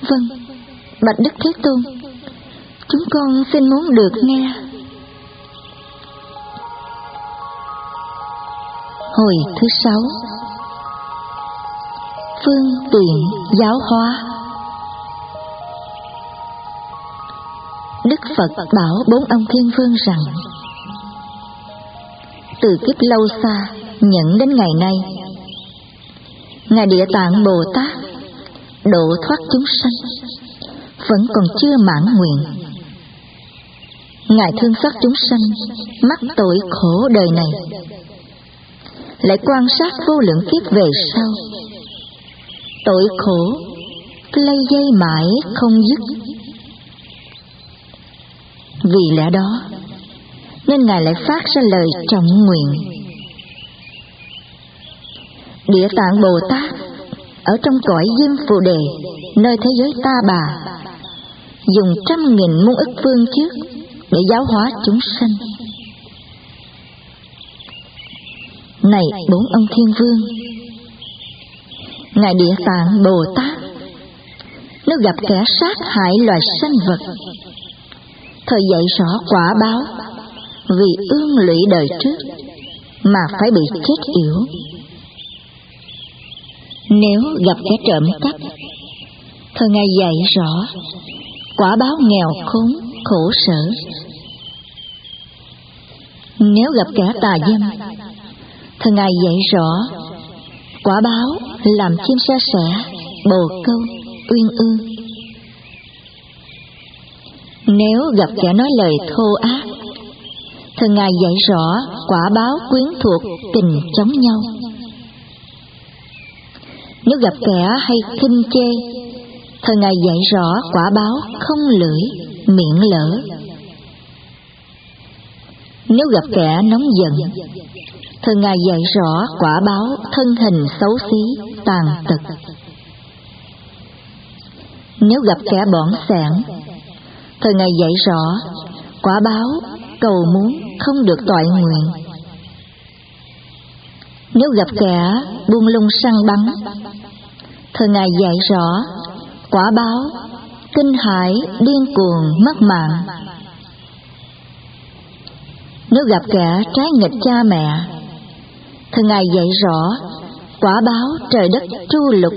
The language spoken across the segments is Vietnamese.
Vâng, bạch Đức Thế Tôn, chúng con xin muốn được nghe. Hồi thứ 6. Phương tiện giáo hóa. Đức Phật bảo 4 ông Thiên Vương rằng: từ kiếp lâu xa nhận đến ngày nay, Ngài Địa Tạng Bồ Tát độ thoát chúng sanh vẫn còn chưa mãn nguyện. Ngài thương xót chúng sanh mắc tội khổ đời này, lại quan sát vô lượng kiếp về sau, tội khổ lây dây mãi không dứt. Vì lẽ đó nên Ngài lại phát ra lời trọng nguyện. Địa Tạng Bồ Tát ở trong cõi Diêm Phù Đề, nơi thế giới Ta Bà, dùng 100.000 muôn ức phương trước để giáo hóa chúng sanh. Này 4 ông Thiên Vương, Ngài Địa Tạng Bồ Tát nếu gặp kẻ sát hại loài sanh vật, thời dạy rõ quả báo vì ương lụy đời trước mà phải bị chết yểu. Nếu gặp kẻ trộm cắp, thời Ngài dạy rõ quả báo nghèo khốn khổ sở. Nếu gặp kẻ tà dâm, thời Ngài dạy rõ quả báo làm chim sa sẻ, bồ câu, uyên ương. Nếu gặp kẻ nói lời thô ác, thời Ngài dạy rõ quả báo quyến thuộc tình chống nhau. Nếu gặp kẻ hay khinh chê, thời Ngài dạy rõ quả báo không lưỡi, miệng lỡ. Nếu gặp kẻ nóng giận, thời Ngài dạy rõ quả báo thân hình xấu xí, tàn tật. Nếu gặp kẻ bỏng sẻn, thời Ngài dạy rõ quả báo cầu muốn không được toại nguyện. Nếu gặp kẻ buông lung săn bắn, thời Ngài dạy rõ quả báo kinh hãi điên cuồng mất mạng. Nếu gặp kẻ trái nghịch cha mẹ, thời Ngài dạy rõ quả báo trời đất tru lục.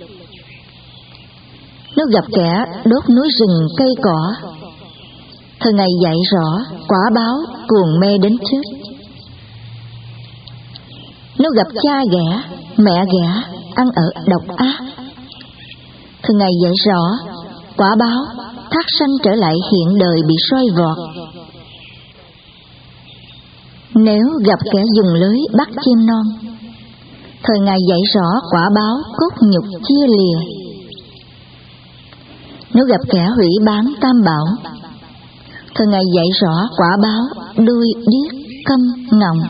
Nếu gặp kẻ đốt núi rừng cây cỏ, thời Ngài dạy rõ quả báo cuồng mê đến chết. Nếu gặp cha ghẻ, mẹ ghẻ, ăn ở độc ác, thời Ngài dạy rõ quả báo thác sanh trở lại hiện đời bị soi vọt. Nếu gặp kẻ dùng lưới bắt chim non, thời Ngài dạy rõ quả báo cốt nhục chia lìa. Nếu gặp kẻ hủy bán tam bảo, thời Ngài dạy rõ quả báo đuôi điếc câm ngọng.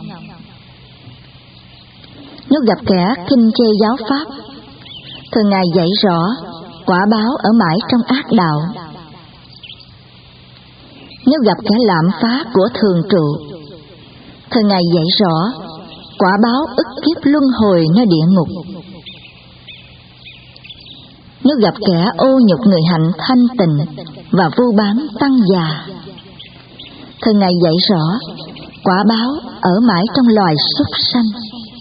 Nếu gặp kẻ khinh chê giáo pháp, thời Ngài dạy rõ quả báo ở mãi trong ác đạo. Nếu gặp kẻ lạm phá của thường trụ, thời Ngài dạy rõ quả báo ức kiếp luân hồi nơi địa ngục. Nếu gặp kẻ ô nhục người hạnh thanh tịnh và vu bán tăng già, thời Ngài dạy rõ quả báo ở mãi trong loài súc sanh.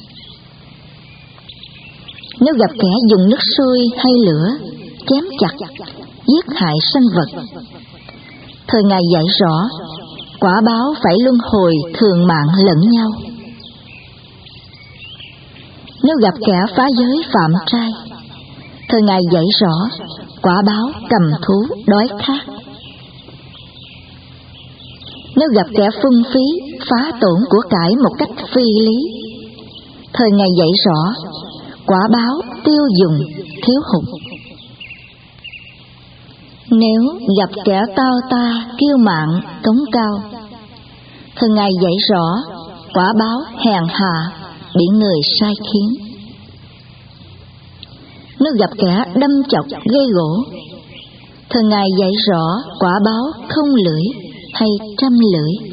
Nếu gặp kẻ dùng nước sôi hay lửa chém chặt, giết hại sanh vật, thời Ngài dạy rõ quả báo phải luân hồi thường mạng lẫn nhau. Nếu gặp kẻ phá giới phạm trai, thời Ngài dạy rõ quả báo cầm thú đói khát. Nếu gặp kẻ phung phí phá tổn của cải một cách phi lý, thời Ngài dạy rõ quả báo tiêu dùng thiếu hụt. Nếu gặp kẻ tao ta kiêu mạn cống cao, thời Ngài dạy rõ quả báo hèn hạ bị người sai khiến. Nếu gặp kẻ đâm chọc gây gỗ, thời Ngài dạy rõ quả báo không lưỡi hay trăm lưỡi.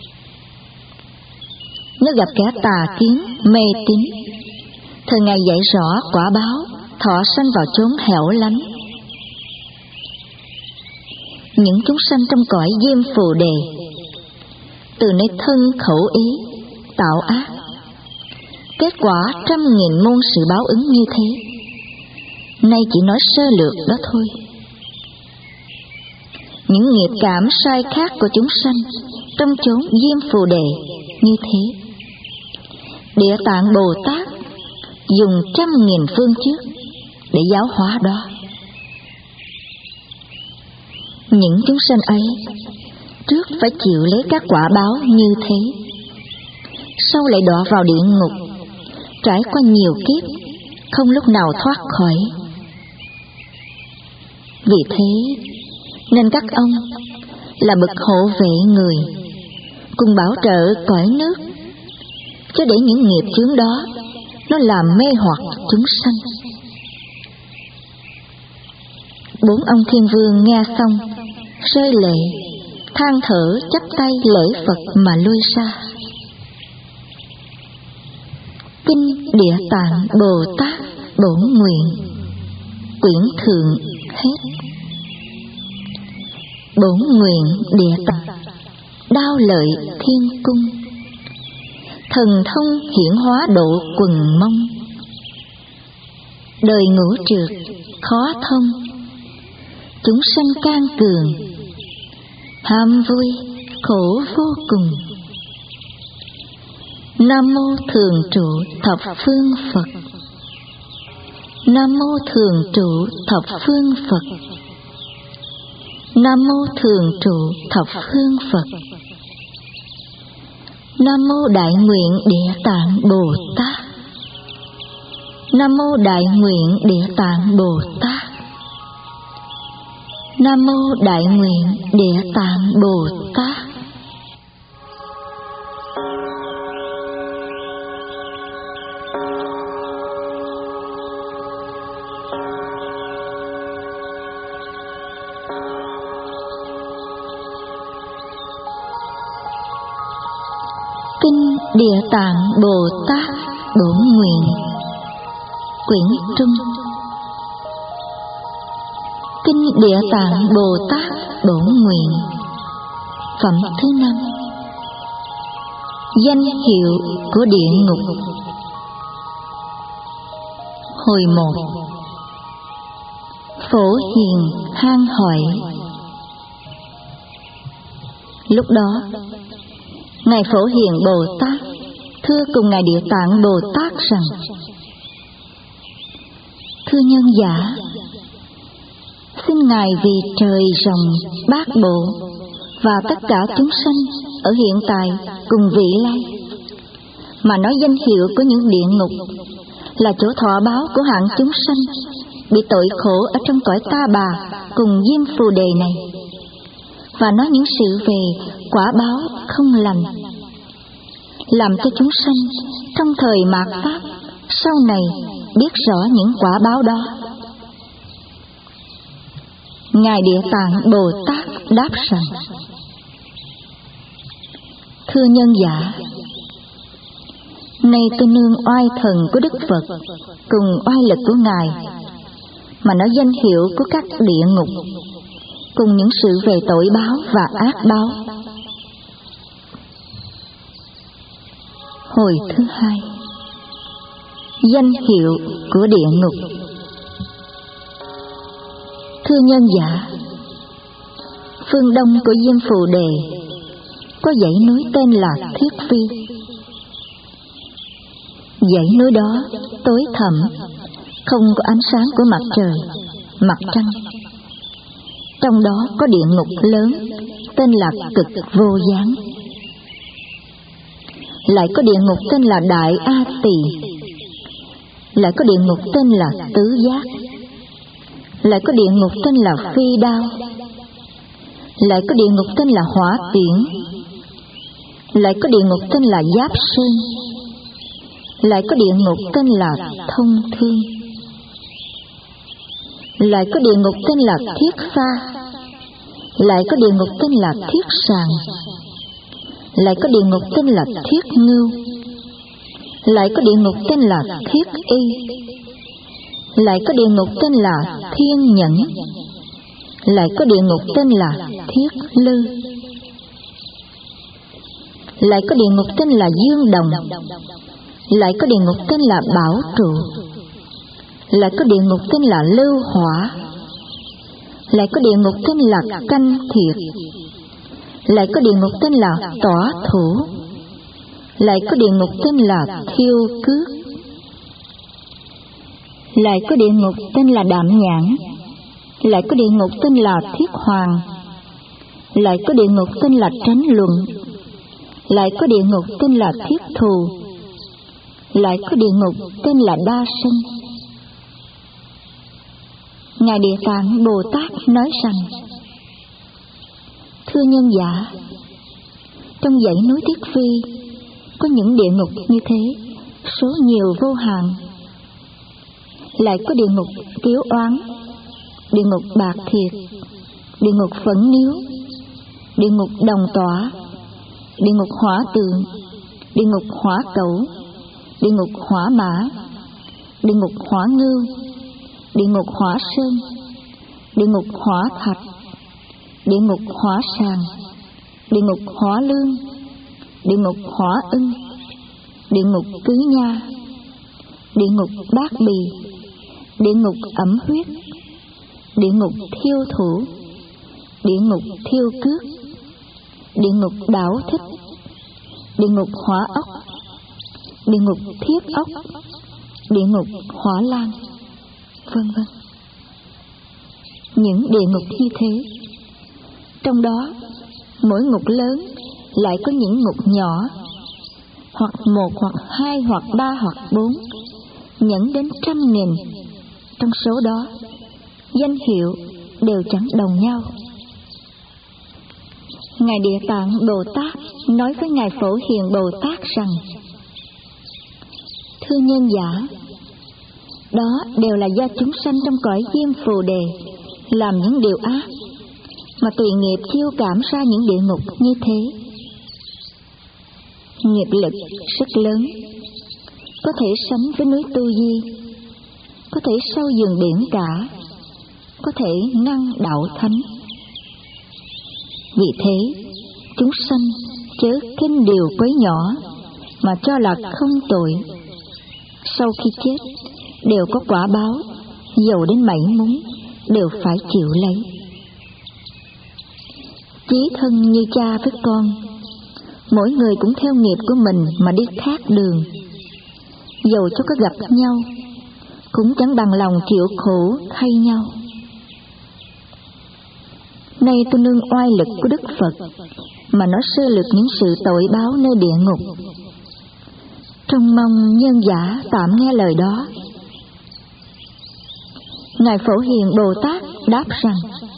Nếu gặp kẻ tà kiến mê tín, thời Ngài dạy rõ quả báo thọ sanh vào chốn hẻo lánh. những chúng sanh trong cõi Diêm Phù Đề, từ nơi thân khẩu ý tạo ác, kết quả trăm nghìn muôn sự báo ứng như thế. Nay chỉ nói sơ lược đó thôi. Những nghiệp cảm sai khác của chúng sanh trong chốn Diêm Phù Đề như thế, Địa Tạng Bồ Tát dùng trăm nghìn phương trước để giáo hóa đó. Những chúng sanh ấy trước phải chịu lấy các quả báo như thế, sau lại đọa vào địa ngục, trải qua nhiều kiếp, không lúc nào thoát khỏi. Vì thế nên các ông là bậc hộ vệ người, cùng bảo trợ cõi nước, chứ để những nghiệp chướng đó nó làm mê hoặc chúng sanh. 4 ông thiên vương nghe xong rơi lệ, than thở chắp tay lễ Phật mà lui xa. Kinh Địa Tạng Bồ Tát Bổn Nguyện, quyển thượng hết. Bổn nguyện Địa Tạng, đao lợi thiên cung, thần thông hiển hóa độ quần mông. Đời ngũ trượt khó thông, chúng sanh can cường, ham vui khổ vô cùng. Nam mô thường trụ thập phương Phật. Nam mô thường trụ thập phương Phật. Nam mô thường trụ thập phương Phật. Nam mô Đại Nguyện Địa Tạng Bồ Tát. Nam mô Đại Nguyện Địa Tạng Bồ Tát. Nam mô Đại Nguyện Địa Tạng Bồ Tát. Kinh Địa Tạng Bồ Tát Bổn Nguyện, quyển trung. Kinh Địa Tạng Bồ Tát Bổn Nguyện, phẩm thứ 5. Danh hiệu của địa ngục. Hồi 1. Phổ Hiền han hỏi. Lúc đó Ngài Phổ Hiền Bồ Tát thưa cùng Ngài Địa Tạng Bồ Tát rằng: Thưa nhân giả, xin Ngài vì trời rồng bát bộ và tất cả chúng sanh ở hiện tại cùng vị lai mà nói danh hiệu của những địa ngục là chỗ thọ báo của hạng chúng sanh bị tội khổ ở trong cõi Ta Bà cùng Diêm Phù Đề này, và nói những sự về quả báo không lành, làm cho chúng sanh trong thời mạt Pháp sau này biết rõ những quả báo đó. Ngài Địa Tạng Bồ Tát đáp rằng: Thưa nhân giả, nay tôi nương oai thần của Đức Phật cùng oai lực của Ngài mà nói danh hiệu của các địa ngục cùng những sự về tội báo và ác báo. Hồi thứ 2. Danh hiệu của địa ngục. Thưa nhân giả, phương đông của Diêm Phù Đề có dãy núi tên là Thiết Phi. Dãy núi đó tối thẳm, không có ánh sáng của mặt trời, mặt trăng. Trong đó có địa ngục lớn tên là Cực Vô Gián. Lại có địa ngục tên là Đại A Tỳ. Lại có địa ngục tên là Tứ Giác. Lại có địa ngục tên là Phi Đao. Lại có địa ngục tên là Hỏa Tiễn. Lại có địa ngục tên là Giáp Sơn. Lại có địa ngục tên là Thông Thương. Lại có địa ngục tên là Thiết Pha. Lại có địa ngục tên là Thiết Sàng. Lại có địa ngục tên là Thiết Ngưu. Lại có địa ngục tên là Thiết Y. Lại có địa ngục tên là Thiên Nhẫn. lại có địa ngục tên là Thiết Lư, lại có địa ngục tên là Dương Đồng, lại có địa ngục tên là Bảo Trụ, lại có địa ngục tên là Lưu Hỏa, lại có địa ngục tên là Canh Thiệt, lại có địa ngục tên là Tỏa Thủ, lại có địa ngục tên là Thiêu Cước, lại có địa ngục tên là Đạm Nhãn, lại có địa ngục tên là Thiết Hoàng, lại có địa ngục tên là Tránh Luận, lại có địa ngục tên là Thiết Thù, lại có địa ngục tên là Đa Sinh. Ngài Địa Tạng Bồ Tát nói rằng: thưa nhân giả, trong dãy núi Thiết Phi có những địa ngục như thế, số nhiều vô hạn. Lại có địa ngục Kiếu Oán, địa ngục Bạc Thiệt, địa ngục Phẫn Niếu, địa ngục Đồng Tỏa, địa ngục Hỏa Tượng, địa ngục Hỏa Cẩu, địa ngục Hỏa Mã, địa ngục Hỏa Ngưu, địa ngục Hỏa Sơn, địa ngục Hỏa Thạch, địa ngục Hỏa Sàng, địa ngục Hỏa Lương, địa ngục Hỏa Ưng, địa ngục Cứ Nha, địa ngục Bát Bì, địa ngục Ẩm Huyết, địa ngục Thiêu Thủ, địa ngục Thiêu Cước, địa ngục Đảo Thích, địa ngục Hỏa Ốc, địa ngục Thiết Ốc, địa ngục Hỏa Lan, vân vân. Những địa ngục như thế, trong đó mỗi ngục lớn lại có những ngục nhỏ, hoặc 1 hoặc 2 hoặc 3 hoặc 4, nhẫn đến 100.000. Trong số đó, danh hiệu đều chẳng đồng nhau. Ngài Địa Tạng Bồ Tát nói với Ngài Phổ Hiền Bồ Tát rằng: thưa nhân giả, đó đều là do chúng sanh trong cõi Diêm Phù Đề làm những điều ác, mà tùy nghiệp chiêu cảm ra những địa ngục như thế. Nghiệp lực rất lớn, có thể sánh với núi Tu Di, có thể sâu giường biển cả, có thể ngăn đạo thánh. Vì thế, chúng sanh chớ khinh điều quấy nhỏ mà cho là không tội. Sau khi chết, đều có quả báo, dầu đến mảy muốn, đều phải chịu lấy. Chí thân như cha với con, mỗi người cũng theo nghiệp của mình mà đi khác đường. Dầu cho có gặp nhau, cũng chẳng bằng lòng chịu khổ thay nhau. Nay tôi nương oai lực của Đức Phật mà nói sơ lược những sự tội báo nơi địa ngục, trông mong nhân giả tạm nghe lời đó. Ngài Phổ Hiền Bồ Tát đáp rằng: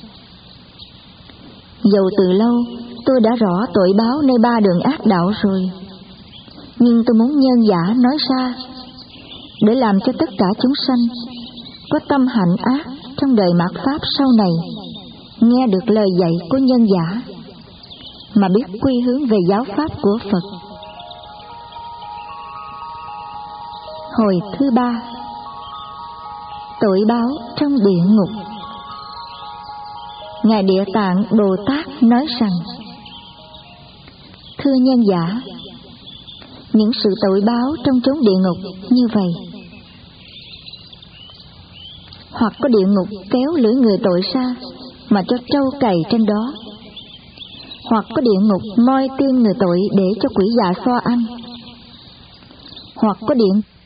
dầu từ lâu tôi đã rõ tội báo nơi 3 đường ác đạo rồi, nhưng tôi muốn nhân giả nói ra để làm cho tất cả chúng sanh có tâm hạnh ác trong đời mạt Pháp sau này nghe được lời dạy của nhân giả mà biết quy hướng về giáo pháp của Phật. Hồi thứ 3, tội báo trong địa ngục. Ngài Địa Tạng Bồ Tát nói rằng: thưa nhân giả, những sự tội báo trong chốn địa ngục như vậy: hoặc có địa ngục kéo lưỡi người tội ra mà cho trâu cày trên đó, hoặc có địa ngục moi tim người tội để cho quỷ dạ xoa ăn, hoặc có địa